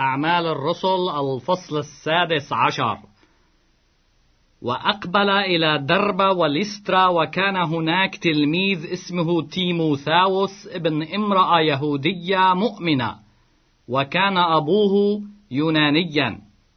أعمال الرسل الفصل 16. وأقبل إلى دربة وليسترا، وكان هناك تلميذ اسمه تيموثاوس ابن امرأة يهودية مؤمنة، وكان أبوه يونانيا.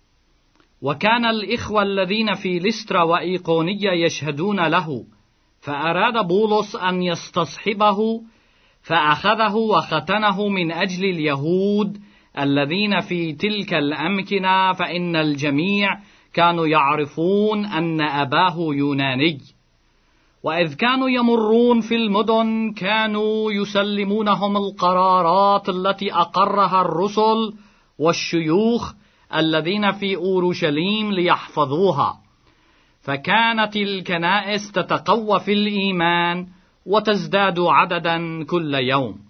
وكان الإخوة الذين في ليسترا وإيقونية يشهدون له، فأراد بولس أن يستصحبه، فأخذه وختنه من أجل اليهود الذين في تلك الأمكنة، فإن الجميع كانوا يعرفون أن أباه يوناني. وإذ كانوا يمرون في المدن كانوا يسلمونهم القرارات التي أقرها الرسل والشيوخ الذين في أورشليم ليحفظوها، فكانت الكنائس تتقوى في الإيمان وتزداد عددا كل يوم.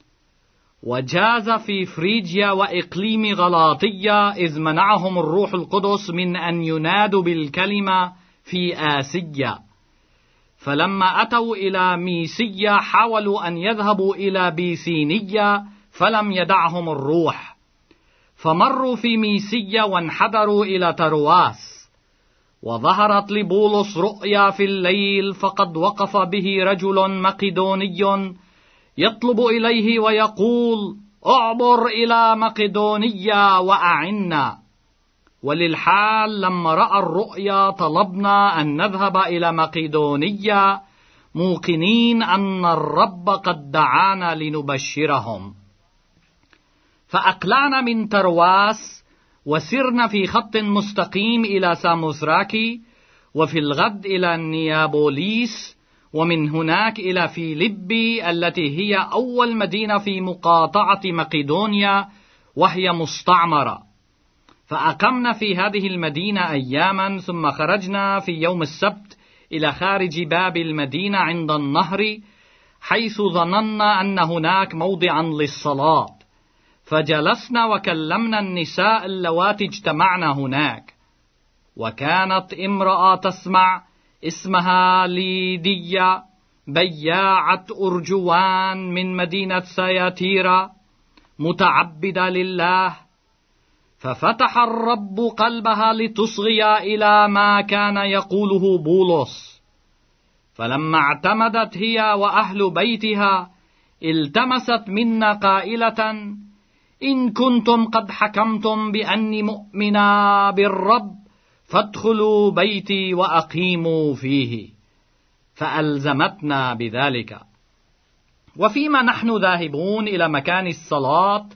وجاز في فريجيا وإقليم غلاطية، إذ منعهم الروح القدس من أن ينادوا بالكلمة في آسيا. فلما أتوا إلى ميسيا حاولوا أن يذهبوا إلى بيسينية، فلم يدعهم الروح، فمروا في ميسيا وانحدروا إلى ترواس. وظهرت لبولس رؤيا في الليل، فقد وقف به رجل مقدوني يطلب إليه ويقول: اعبر إلى مقدونية وأعنا. وللحال لما رأى الرؤيا طلبنا أن نذهب إلى مقدونية، موقنين أن الرب قد دعانا لنبشرهم. فأقلعنا من ترواس وسرنا في خط مستقيم إلى ساموثراكي، وفي الغد إلى نيابوليس، ومن هناك إلى فيلبي التي هي أول مدينة في مقاطعة مقدونيا وهي مستعمرة. فأقمنا في هذه المدينة أياما، ثم خرجنا في يوم السبت إلى خارج باب المدينة عند النهر، حيث ظننا أن هناك موضعا للصلاة، فجلسنا وكلمنا النساء اللواتي اجتمعنا هناك. وكانت امرأة تسمع اسمها ليديا، بياعة أرجوان من مدينة سياتيرا، متعبدة لله، ففتح الرب قلبها لتصغي إلى ما كان يقوله بولس. فلما اعتمدت هي وأهل بيتها، التمست منا قائلة: إن كنتم قد حكمتم بأني مؤمنة بالرب، فادخلوا بيتي وأقيموا فيه. فألزمتنا بذلك. وفيما نحن ذاهبون إلى مكان الصلاة،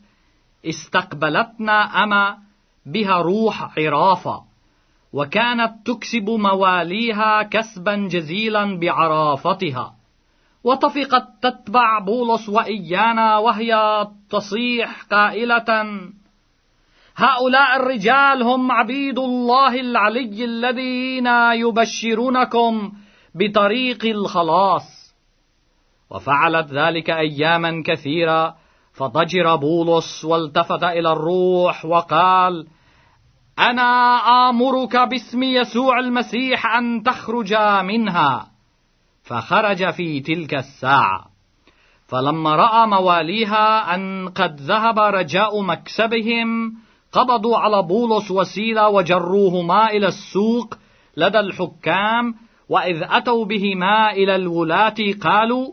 استقبلتنا أما بها روح عرافة، وكانت تكسب مواليها كسبا جزيلا بعرافتها، وطفقت تتبع بولس وإيانا، وهي تصيح قائلة: هؤلاء الرجال هم عبيد الله العلي الذين يبشرونكم بطريق الخلاص. وفعلت ذلك أياما كثيرة، فضجر بولس والتفت إلى الروح وقال: أنا آمرك باسم يسوع المسيح أن تخرج منها. فخرج في تلك الساعة. فلما رأى مواليها أن قد ذهب رجاء مكسبهم، قبضوا على بولس وسيلة وجروهما إلى السوق لدى الحكام، وإذ أتوا بهما إلى الولاة قالوا: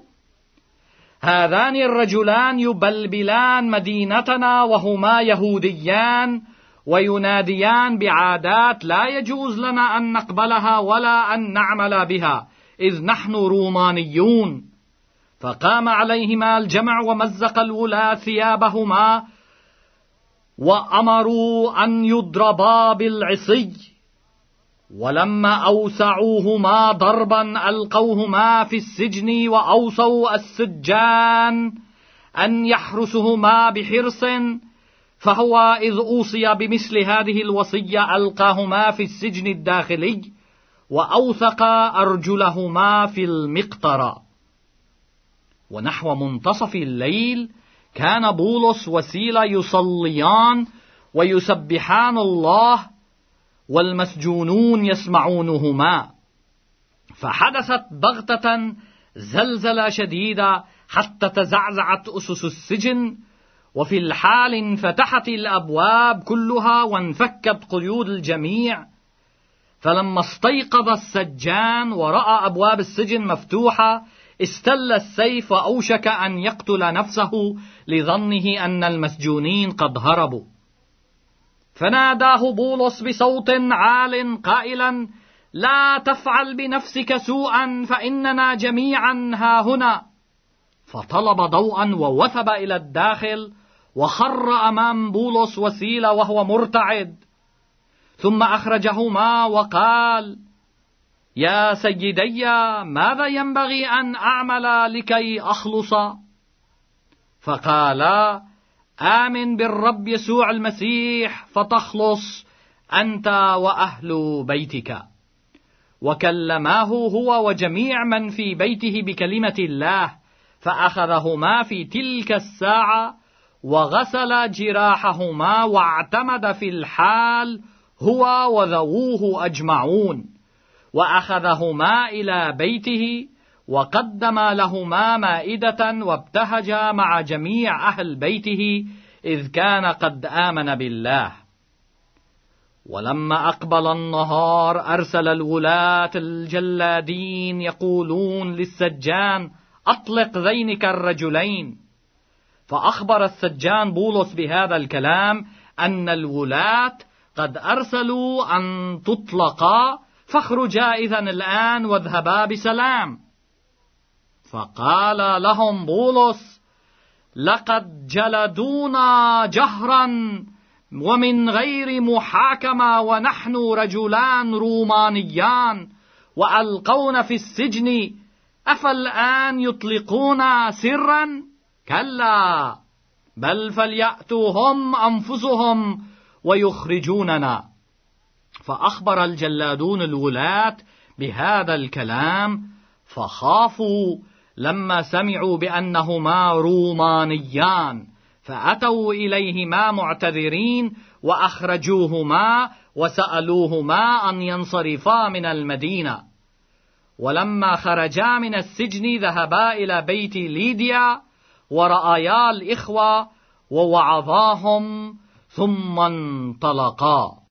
هذان الرجلان يبلبلان مدينتنا، وهما يهوديان، ويناديان بعادات لا يجوز لنا أن نقبلها ولا أن نعمل بها، إذ نحن رومانيون. فقام عليهما الجمع ومزق الولاة ثيابهما، وأمروا أن يضربا بالعصي. ولما أوسعوهما ضربا ألقوهما في السجن، وأوصوا السجان أن يحرسهما بحرص. فهو إذ أوصي بمثل هذه الوصية ألقاهما في السجن الداخلي، وأوثق أرجلهما في المقطرة. ونحو منتصف الليل كان بولس وسيلة يصليان ويسبحان الله، والمسجونون يسمعونهما. فحدثت بغتة زلزلة شديدة، حتى تزعزعت أسس السجن، وفي الحال انفتحت الأبواب كلها وانفكت قيود الجميع. فلما استيقظ السجان ورأى أبواب السجن مفتوحة استل السيف وأوشك أن يقتل نفسه لظنه أن المسجونين قد هربوا. فناداه بولس بصوت عال قائلا: لا تفعل بنفسك سوءا فإننا جميعا هاهنا. فطلب ضوءا ووثب إلى الداخل وخر أمام بولس وسيلة وهو مرتعد، ثم أخرجهما وقال: يا سيدي، ماذا ينبغي أن أعمل لكي أخلص؟ فقالا: آمن بالرب يسوع المسيح فتخلص أنت وأهل بيتك. وكلماه هو وجميع من في بيته بكلمة الله، فأخذهما في تلك الساعة وغسل جراحهما واعتمد في الحال هو وذووه أجمعون، وأخذهما إلى بيته وقدم لهما مائدة وابتهج مع جميع أهل بيته إذ كان قد آمن بالله. ولما أقبل النهار أرسل الولاة الجلادين يقولون للسجان: أطلق ذينك الرجلين. فأخبر السجان بولس بهذا الكلام أن الولاة قد أرسلوا أن تطلقا، فاخرجا إذن الآن واذهبا بسلام. فقال لهم بولس: لقد جلدونا جهرا ومن غير محاكمة، ونحن رجلان رومانيان، وألقونا في السجن، أفالآن يطلقونا سرا؟ كلا، بل فليأتوا هم أنفسهم ويخرجوننا. فأخبر الجلادون الولاة بهذا الكلام، فخافوا لما سمعوا بأنهما رومانيان، فأتوا إليهما معتذرين وأخرجوهما وسألوهما أن ينصرفا من المدينة. ولما خرجا من السجن ذهبا إلى بيت ليديا ورأيا الإخوة ووعظاهم ثم انطلقا.